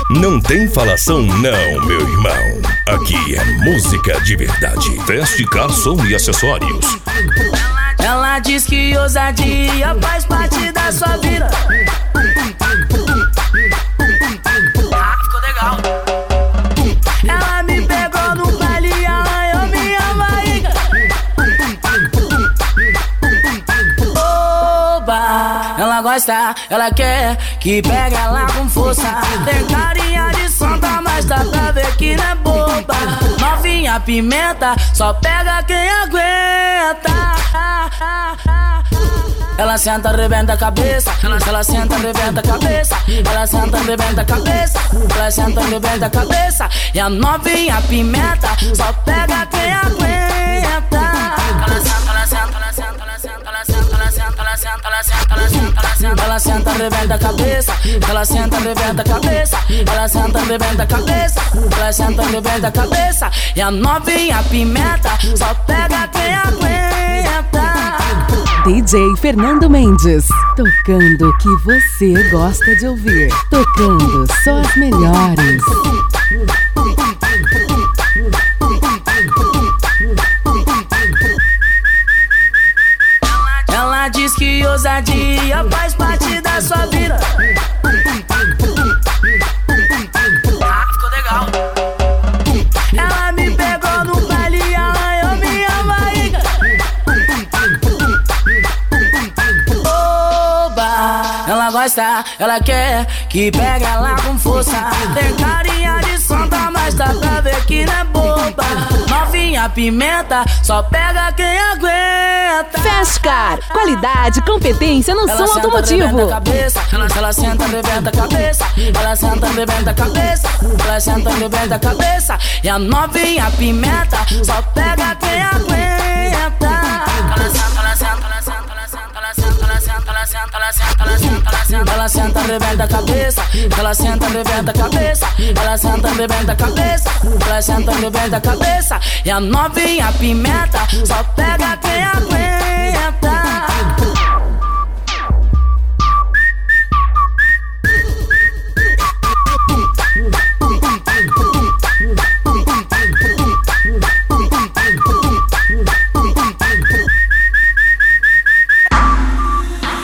Não tem falação não, meu irmão. Aqui é música de verdade. Teste Garçom e Acessórios. Ela diz que ousadia faz parte da sua vida. Ficou legal. Ela me pegou no baile e arranhou minha barriga. Oba! Ela gosta, ela quer que pegue ela com força. Tem carinha de santa, mas dá pra ver que não é boba. Novinha pimenta, só pega quem aguenta. Ela senta, arrebenta a cabeça. Ela senta, arrebenta a cabeça. Ela senta, arrebenta a cabeça. Ela senta, arrebenta a cabeça. E a novinha pimenta só pega quem aguenta. Ela senta, ela senta, ela senta, ela senta, ela senta, ela senta, ela senta, ela senta, ela senta, ela senta. Ela senta, arrebenta a cabeça. Ela senta, arrebenta a cabeça. Ela senta, arrebenta a cabeça. Ela senta, arrebenta a cabeça. E a novinha pimenta só pega quem aguenta. DJ Fernando Mendes, tocando o que você gosta de ouvir, tocando só as melhores. Ela diz que ousadia faz parte da sua vida. Ficou legal. Ela me pegou no baile e arranhou minha barriga. Ela gosta, ela quer que pegue ela com força. Tem carinha de santa, mas dá pra ver que não é boba. Novinha pimenta, só pega quem aguenta. Fescar, qualidade, competência no som automotivo. Ela senta, arrebenta a cabeça. Ela senta, arrebenta a cabeça. Ela senta, arrebenta a cabeça. E a novinha pimenta só pega quem aguenta. Ela senta, ela senta, ela senta, ela senta, ela senta, ela senta, ela senta, ela senta, ela senta, ela senta. Ela senta, arrebenta a cabeça. Ela senta, arrebenta a cabeça. Ela senta, arrebenta a cabeça. Ela senta, arrebenta a cabeça. E a novinha pimenta só pega quem aguenta.